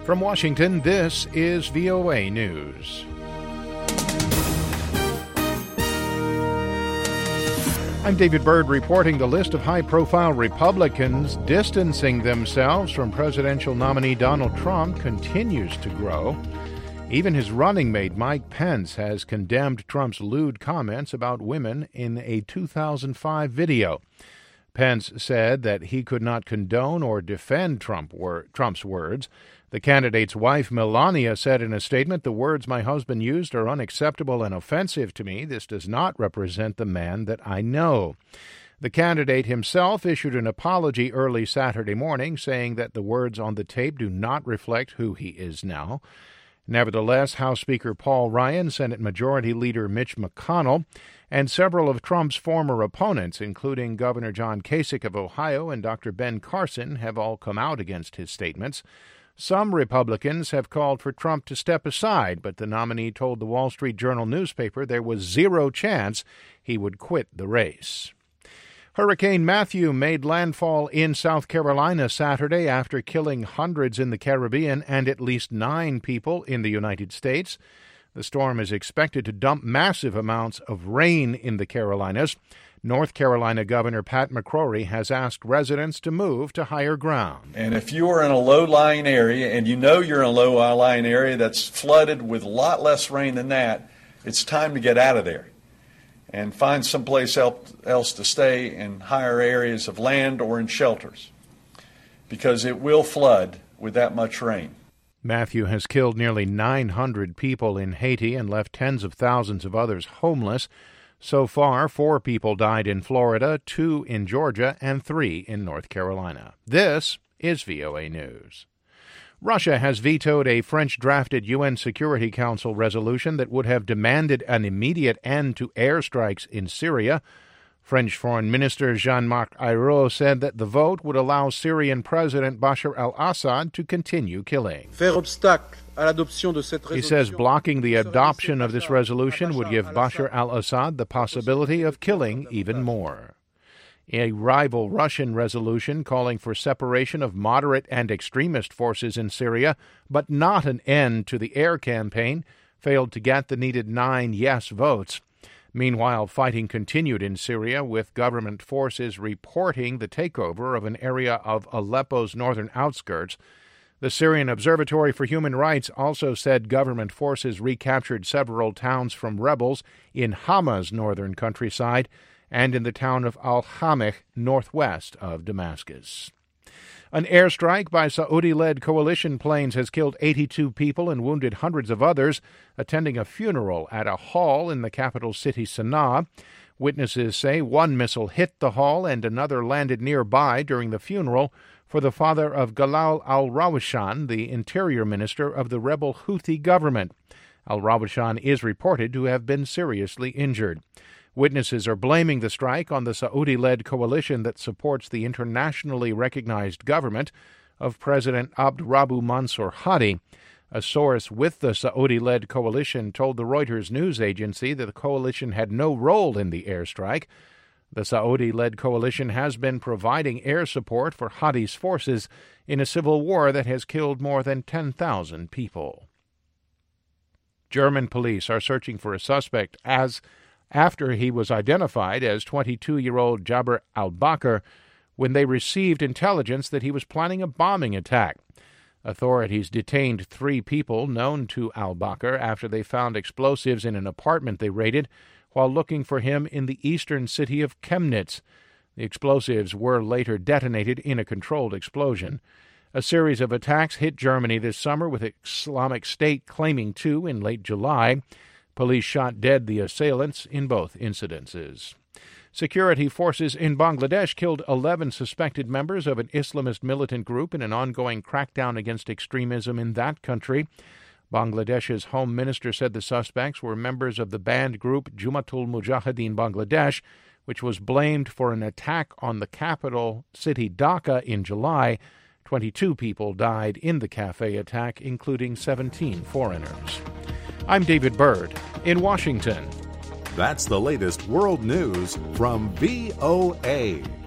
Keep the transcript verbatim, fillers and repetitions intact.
From Washington, this is V O A News. I'm David Byrd reporting the list of high-profile Republicans distancing themselves from presidential nominee Donald Trump continues to grow. Even his running mate, Mike Pence, has condemned Trump's lewd comments about women in a two thousand five video. Pence said that he could not condone or defend Trump wor- Trump's words. The candidate's wife, Melania, said in a statement, "The words my husband used are unacceptable and offensive to me. This does not represent the man that I know." The candidate himself issued an apology early Saturday morning, saying that the words on the tape do not reflect who he is now. Nevertheless, House Speaker Paul Ryan, Senate Majority Leader Mitch McConnell, and several of Trump's former opponents, including Governor John Kasich of Ohio and Doctor Ben Carson, have all come out against his statements. Some Republicans have called for Trump to step aside, but the nominee told the Wall Street Journal newspaper there was zero chance he would quit the race. Hurricane Matthew made landfall in South Carolina Saturday after killing hundreds in the Caribbean and at least nine people in the United States. The storm is expected to dump massive amounts of rain in the Carolinas. North Carolina Governor Pat McCrory has asked residents to move to higher ground. And if you are in a low-lying area, and you know you're in a low-lying area that's flooded with a lot less rain than that, it's time to get out of there and find someplace else to stay in higher areas of land or in shelters, because it will flood with that much rain. Matthew has killed nearly nine hundred people in Haiti and left tens of thousands of others homeless. So far, four people died in Florida, two in Georgia, and three in North Carolina. This is V O A News. Russia has vetoed a French-drafted U N Security Council resolution that would have demanded an immediate end to airstrikes in Syria. French Foreign Minister Jean-Marc Ayrault said that the vote would allow Syrian President Bashar al-Assad to continue killing. He says blocking the adoption of this resolution would give Bashar al-Assad the possibility of killing even more. A rival Russian resolution calling for separation of moderate and extremist forces in Syria, but not an end to the air campaign, failed to get the needed nine yes votes. Meanwhile, fighting continued in Syria, with government forces reporting the takeover of an area of Aleppo's northern outskirts. The Syrian Observatory for Human Rights also said government forces recaptured several towns from rebels in Hama's northern countryside and in the town of Al-Hameh, northwest of Damascus. An airstrike by Saudi-led coalition planes has killed eighty-two people and wounded hundreds of others attending a funeral at a hall in the capital city, Sana'a. Witnesses say one missile hit the hall and another landed nearby during the funeral for the father of Galal al-Rawishan, the interior minister of the rebel Houthi government. Al-Rawishan is reported to have been seriously injured. Witnesses are blaming the strike on the Saudi-led coalition that supports the internationally recognized government of President Abdurabu Mansur Hadi. A source with the Saudi-led coalition told the Reuters news agency that the coalition had no role in the airstrike. The Saudi-led coalition has been providing air support for Hadi's forces in a civil war that has killed more than ten thousand people. German police are searching for a suspect as after he was identified as twenty-two-year-old Jaber al-Bakr when they received intelligence that he was planning a bombing attack. Authorities detained three people known to al-Bakr after they found explosives in an apartment they raided while looking for him in the eastern city of Chemnitz. The explosives were later detonated in a controlled explosion. A series of attacks hit Germany this summer, with Islamic State claiming two in late July. Police shot dead the assailants in both incidences. Security forces in Bangladesh killed eleven suspected members of an Islamist militant group in an ongoing crackdown against extremism in that country. Bangladesh's Home Minister said the suspects were members of the banned group Jumatul Mujahideen Bangladesh, which was blamed for an attack on the capital city Dhaka in July. Twenty-two people died in the cafe attack, including seventeen foreigners. I'm David Byrd in Washington. That's the latest world news from V O A.